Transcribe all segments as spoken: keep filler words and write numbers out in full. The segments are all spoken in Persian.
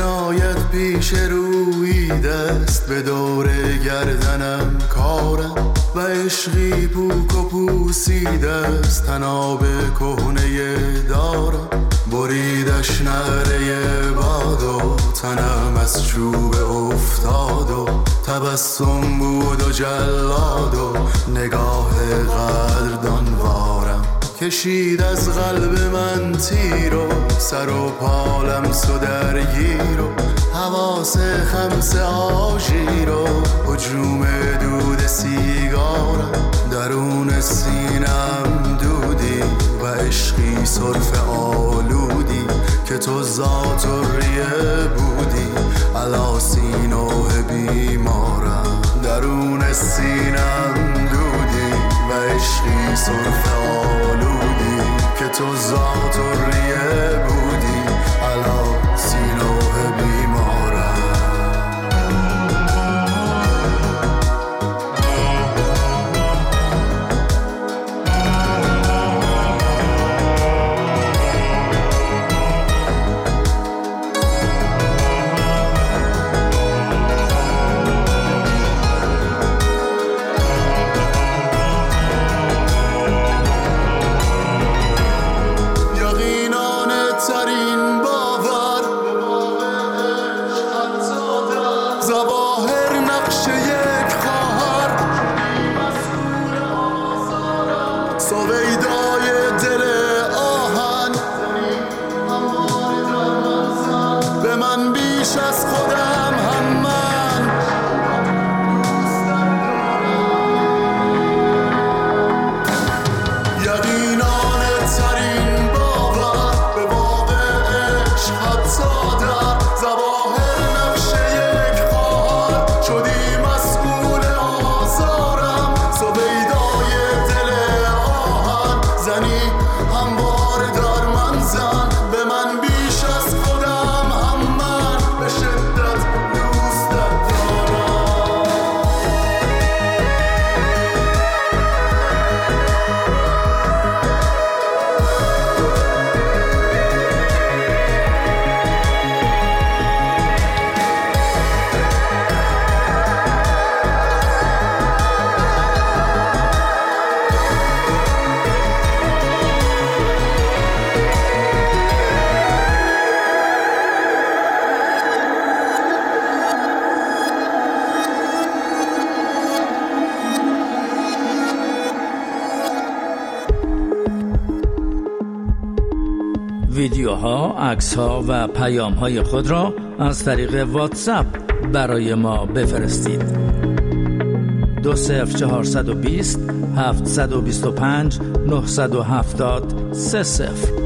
ناید پیش روی دست به دور گردنم کارم و عشقی پوک و پوسیده است تناب کهنه دارم بریدش نعره باد و تنم از چوب افتاد و تبسم بود و جلاد و نگاه قدردان وارم کشید از قلب من تیر و سر و پالم سو درگیر و حواس خمس آژیر و هجوم دود سیگارم درون سینم دودی و عشقی صرف آلودی که تو ذات و ریه بودی علا سینوه بیمارم درون سینم دودی و عشقی صرف آلودی که تو ذات و ریه بودی علا سینوه بیمارم ویدیوها، عکس‌ها و پیام‌های خود را از طریق واتساپ برای ما بفرستید. دو صفر چهارصد و بیست هفتصد و بیست و پنج نهصد و هفتاد سه صفر.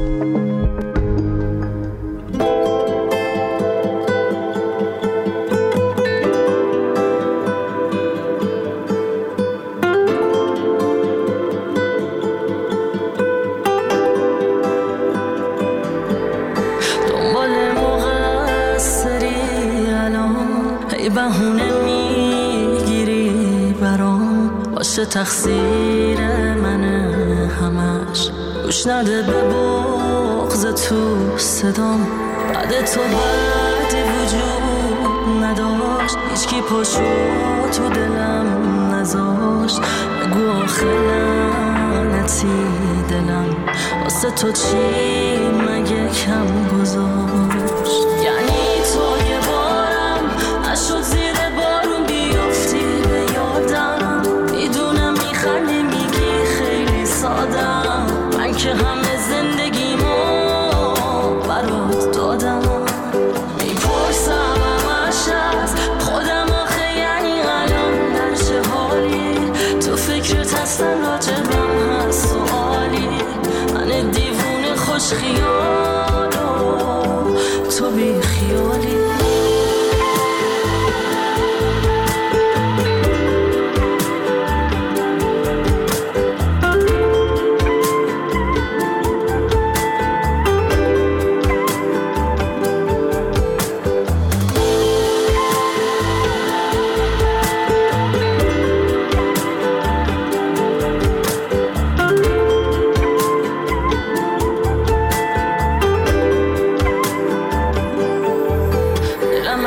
تقصیر منه همش گوش نده به بغض تو صدام بعد تو بعدی وجود نداشت هیچکی پاشو تو دلم نذاشت بگو آخه لعنتی دلم واسه تو چی مگه کم گذاشت یعنی تو یه بارم اشو زیر بارون بیافتی به یادم میدونم میخندی میگی خیلی سادم من که همه زندگیمو برات دادم میپرسم همش از خودم آخه یعنی الان در چه حالی تو فکرت هستن راجبم هست سوالی من دیوونه خوش خیالو تو بی خیال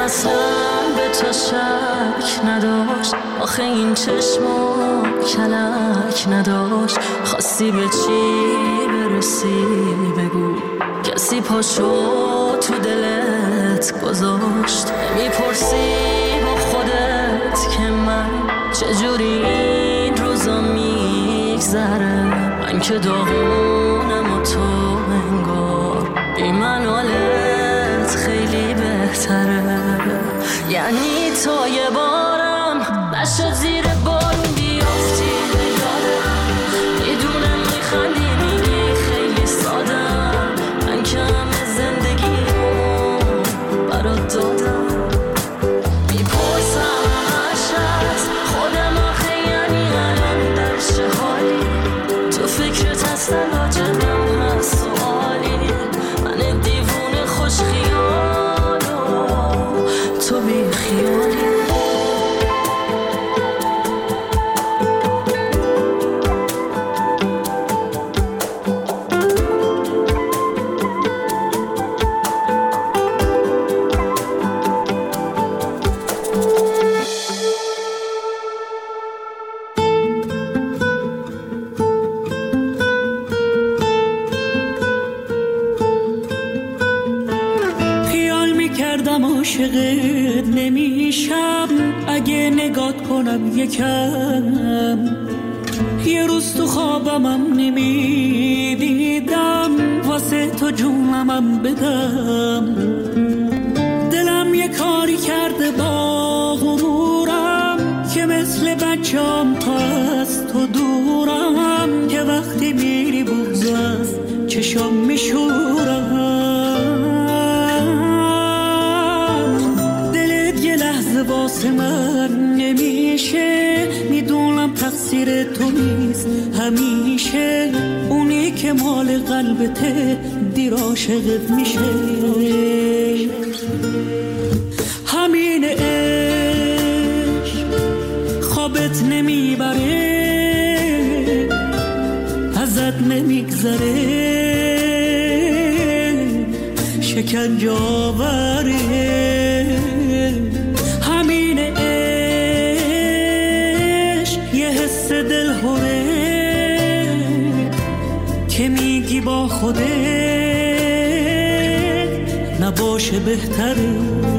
اصلا به تو شک نداشت، آخه این چشما کلک نداشت. خواستی به چی برسی بگو، کسی پاشو تو دلت گذاشت. میپرسی با خودت که من چجوری این روزا میگذره، من که داغونم و تو انگار بی من حالت خیلی بهتره. یعنی تو یه بارم نشد زیر بارون بیافتی یادم، میدونم میخندی میگی خیلی سادم، من که همه زندگی رو برات دادم. میپرسم همش از خودم آخه یعنی الان در چه حالی، تو فکرت هستن راجبم هست سوالی، من دیوونه خوش خیال و تو بی خیالی. عاشقت نمیشم اگه نگات کنم یکم، یه روز تو خوابمم نمیدیدم واسه تو جونمم بدم. دلم یه کاری کرده با غرورم که مثل بچم تا از تو دورم، که وقتی میری بغض از چشم میشورم. واسه من نمیشه، میدونم تقصیر تو نیست همیشه، اونی که مال قلبته دیر عاشقت میشه. همین عشق خوابت نمیبره، ازت نمیگذره، شکنجه آوره. که میگی با خودت نباشه بهتره.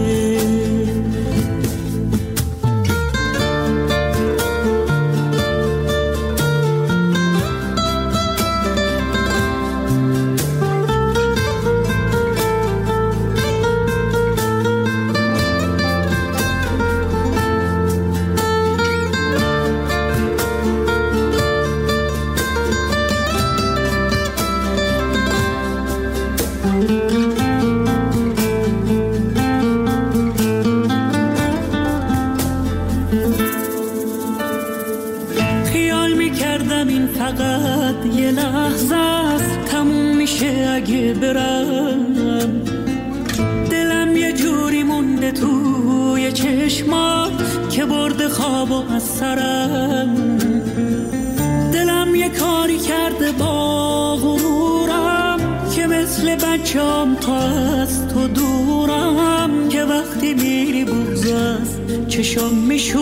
برم دلم یه جوری مونده توی چشمات که برده خوابو از سرم. دلم یه کاری کرده با غرورم که مثل بچم تا از تو دورم، که وقتی میری بغض از چشم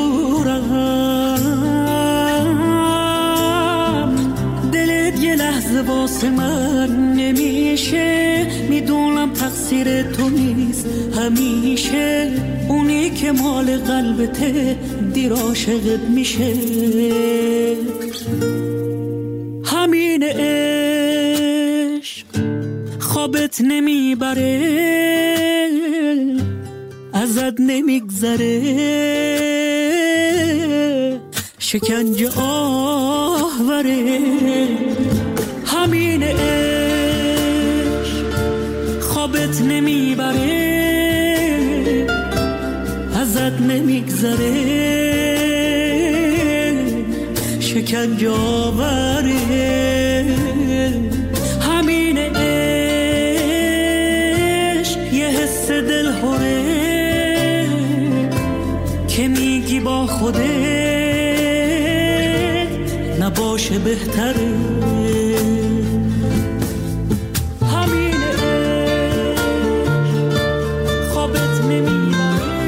میشورم. دلت یه لحظه واسه من نمیشه، میدونم تقصیر تو نیست همیشه، اونی که مال قلبته دیر عاشقت میشه. همین عشق خوابت نمیبره، ازت نمیگذره، شکنجه آوره. همین عشق خوابت نمیبره، ازت نمیگذره، شکنجه آوره. همین عشق یه حس دلهوره که میگی با خودت نباشه بهتره. همین عشق خوابت نمیبره،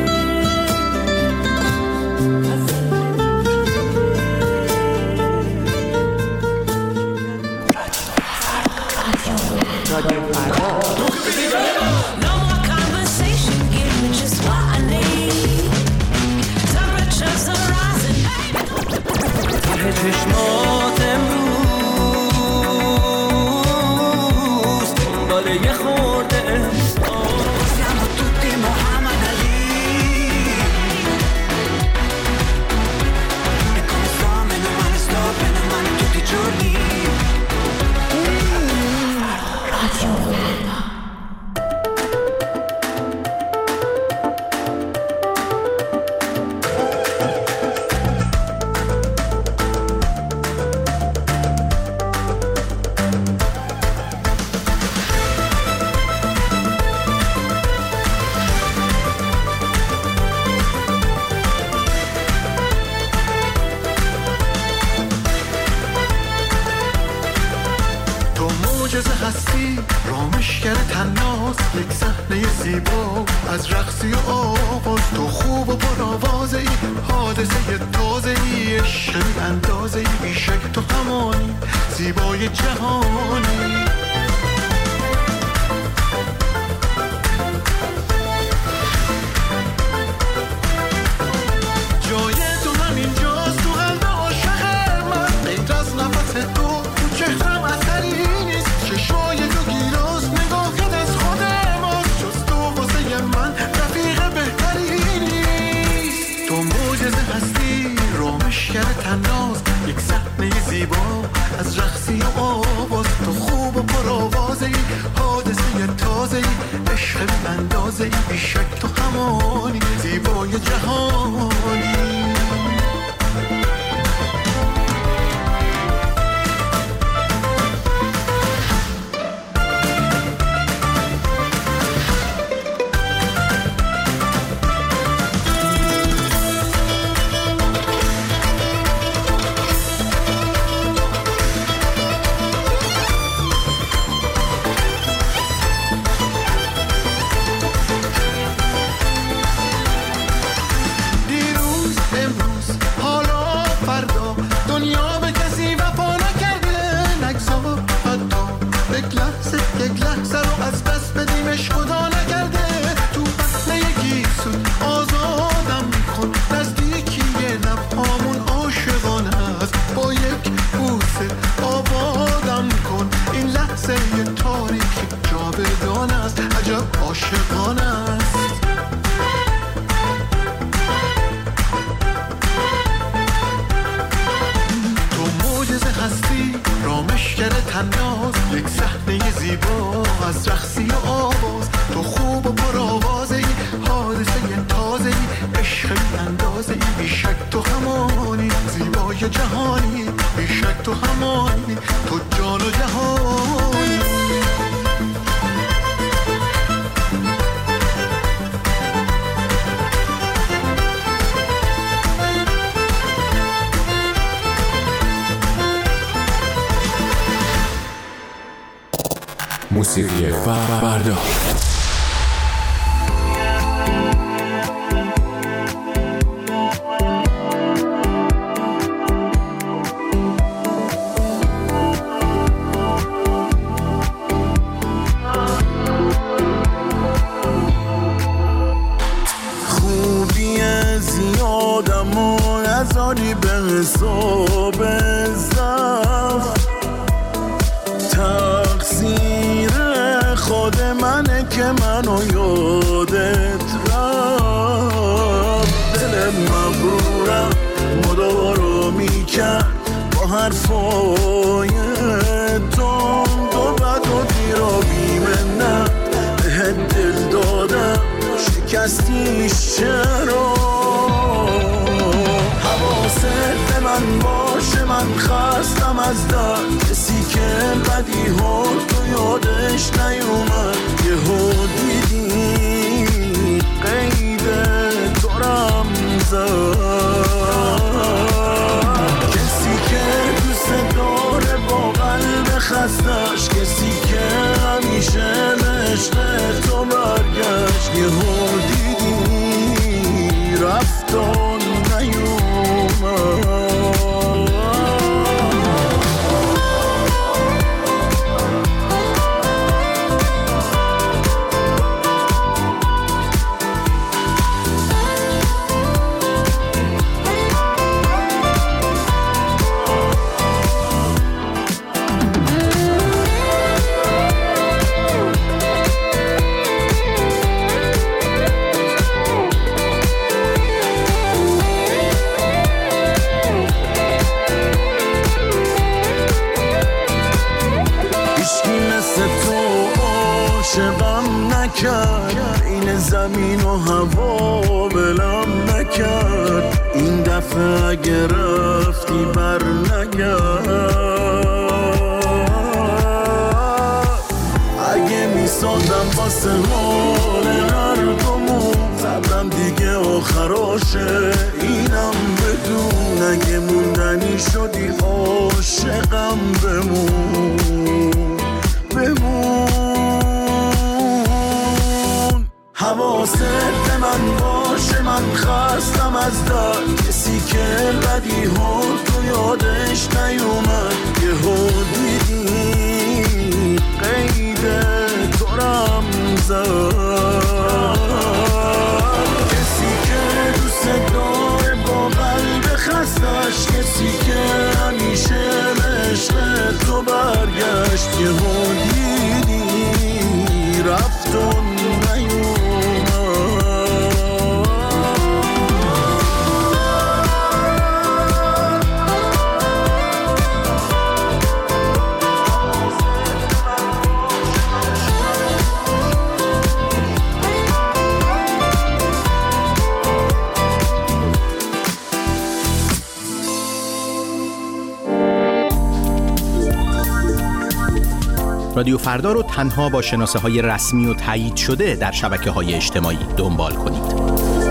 زیبا از رقصی و آواز، تو خوب و پرآوازه ای، حادثه تازه ای، عشق اندازه ای، بیشک تو همانی زیبای جهانی. جای تو همین جاست تو قلب عاشق من، غیر از نفس تو تو چهرم اثری نیست، چشمای تو گیلاس نگاهت از خود ماست، جز تو واسه من رفیق بهتری نیست. تو معجزه هستی رامشگر تناز، یک صحنه زیبا از رقصی و آواز، تو خوب و پرآوازه ای، حادثه تازه ای، عشق بی اندازه ای، بیشک تو همانی زیبای جهانی. موسیقی فردا. خوبی زیادم و نذاری به حساب زفت، تقصیر خود منه که منو یادت رفت. دل مغرورم مدارو میکرد با حرفای تند و بد و دیر و بیمنت، بهت دل دادم شکستیش چرا؟ حواست به من باشه، من خستم از درد، کسی که بدی ها تو یادش نیومد، یه ها دیدی قید تو رم زد، کسی که دوست داره با قلب خستش، کسی که همیشه به عشق تو برگشت، یه ها دیدی رفت و نیومد. این زمین و هوا بلم نکرد، این دفعه اگه رفتی بر نگرد، اگه میسازم واسه حال هر دومون، صبرم دیگه آخراشه اینم بدون، اگه موندنی شدی عاشقم بمون بمون. من باشه، من خستم از درد. کسی که بدی ها تو یادش نیومد، یه ها دیدی قید تو رم زد. کسی که دوست داره با قلب خستش، کسی که همیشه به عشق تو برگشت، یه ها دیدی رفت و نیومد. رادیو فردا رو تنها با شناسه های رسمی و تایید شده در شبکه های اجتماعی دنبال کنید.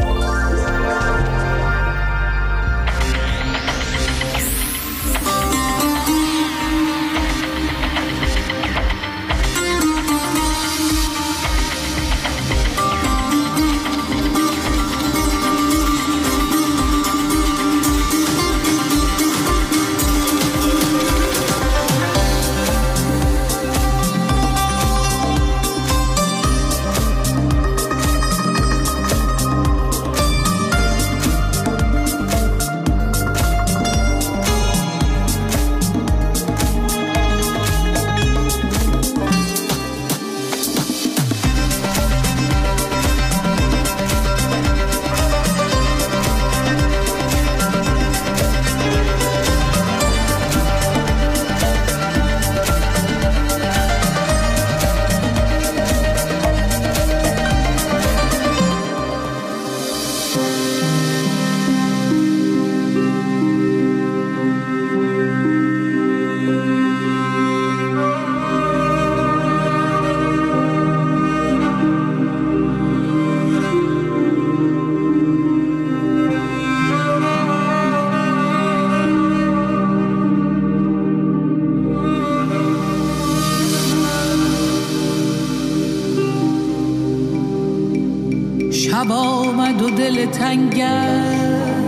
شب آمد و دل تنگم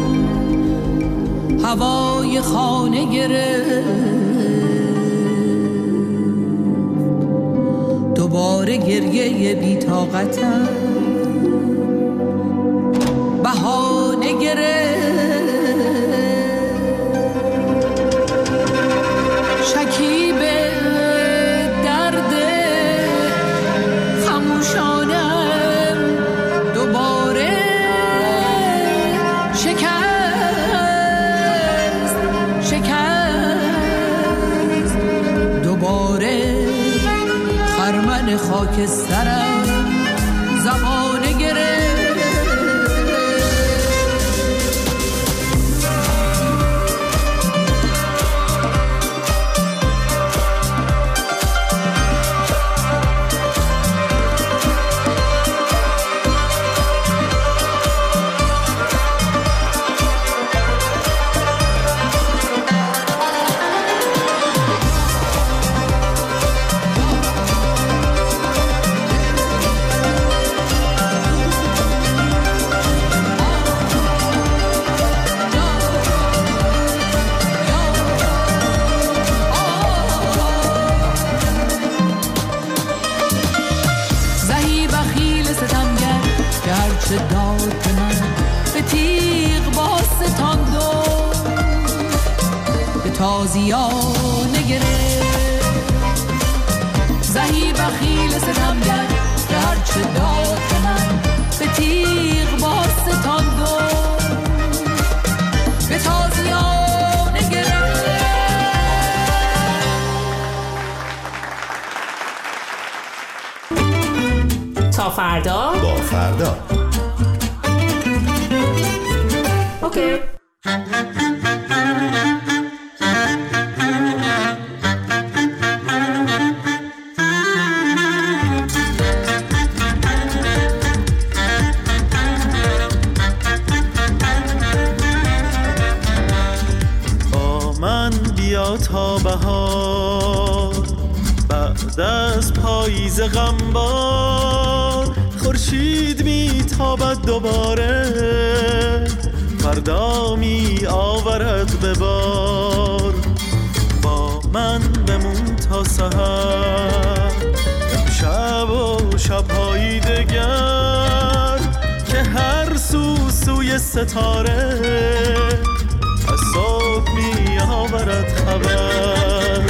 هوای خانه گرفت، دوباره گریه بی طاقتم بهانه گرفت. شکیب درد خموشانم دوباره شکست شکست، دوباره خرمن خاکسترم زبانه گرفت. تازیانه گرفت زهی بخیل ستمگر که هرچه داد به من به تیغ با ستاندو به تازیانه گرفت. تا فردا با فردا اوکی. تا بهار بعد از پاییز غمبار، خورشید میتابد دوباره، فردا می آورد به بار. با من بمون تا سحر، شب و شب‌های دگر، که هر سو سوی ستاره از صبح می آورد خبر.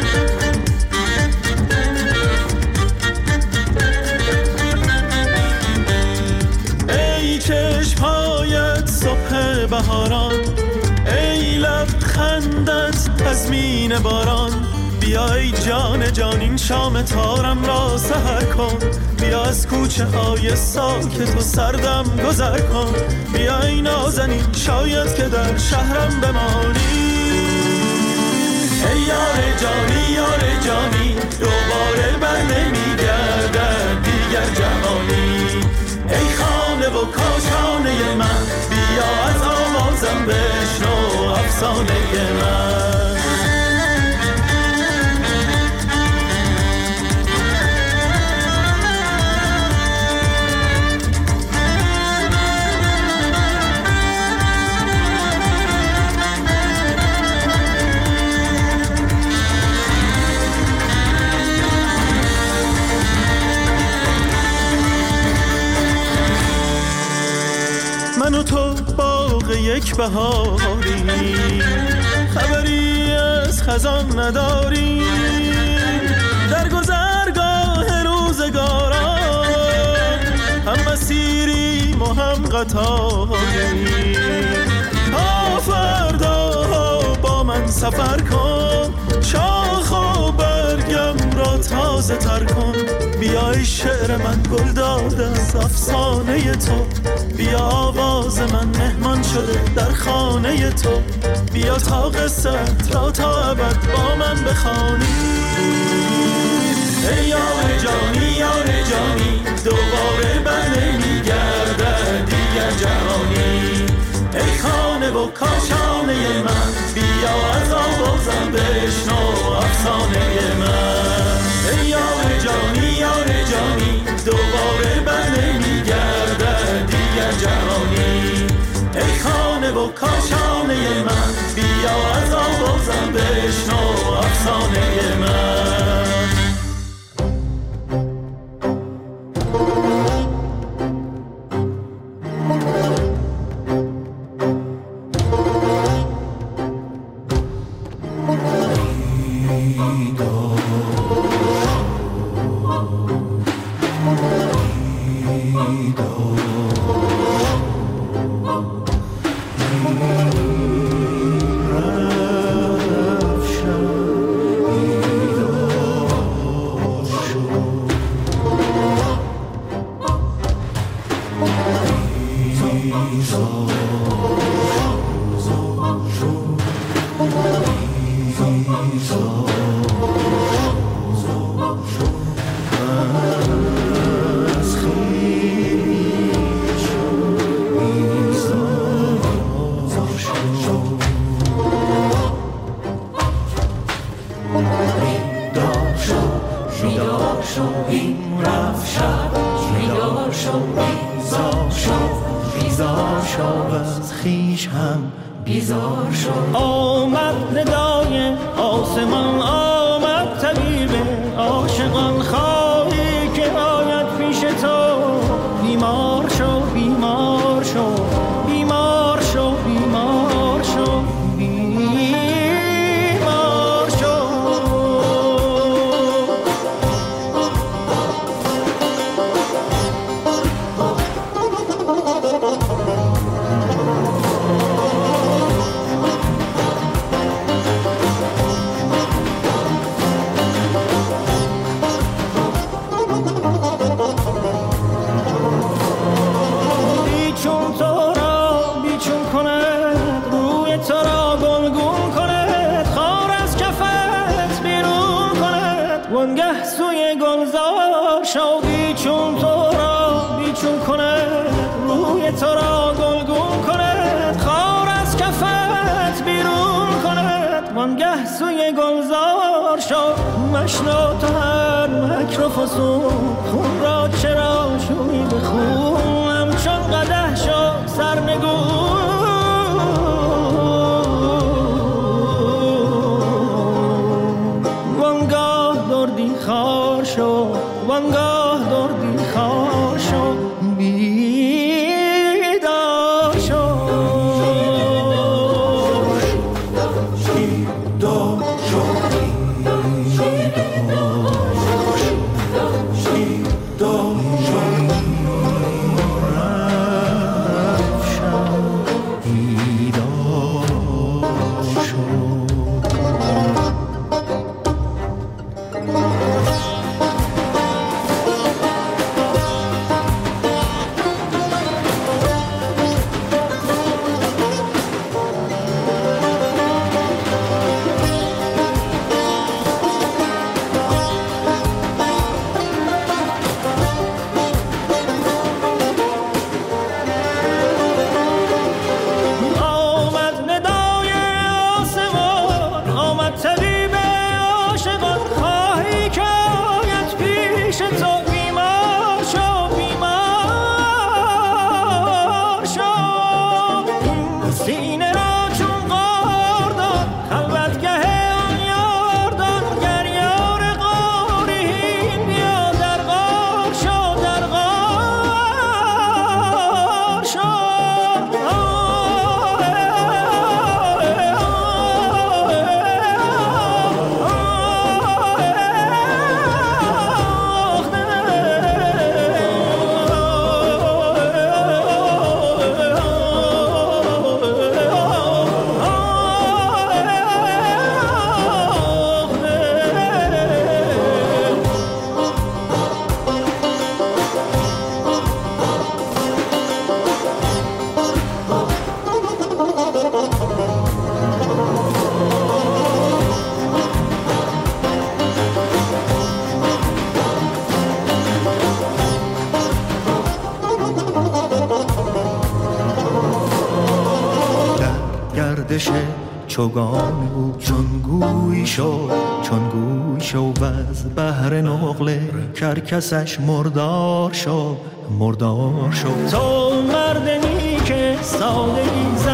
ای چشم‌هایت صبح بهاران، ای لبخندت تضمین باران. بیای جان جان این شام تارم را سحر کن، بیا از کوچه های ساکت و سردم گذر کن. بیای نازنین شاید که در شهرم بمانی. ای یار جانی یار جانی، دوباره بر نمیگردد دیگر جوانی. ای خانه و کاشانه من، بیا از آوازم بشنو افسانه من. من و تو باغ یک بهاری، خبری از خزان نداری. در گذرگاه روزگاران، هم مسیریم و هم قطاری. تا فردا با من سفر کن، شاخ و برگم را تازه تر کن. بیای شعر من گل داده از افسانه تو، بیا آواز من مهمان شده در خانه تو. بیا تا قصت را تا ابد با من بخوانی. ای یار جانی یار جانی، دوباره بر نمیگردد دیگر جوانی. ای خانه و کاشانه من، بیا از آوازم بشنو افسانه من. ای یار جانی یار جانی، دوباره بر نمیگردد دیگر جوانی. ای خانه و کاشانه من، بیا از آوازم بشنو افسانه من. وانگه سوی گلزار شو مشنو تا هر مکر و فسون خون را چرا شوی بخون گردش چوگان بود. چون گوی شو چون گوی شو و از بحر نقله کرکسش مردار شو مردار شو. تو مردنی که سادگی زن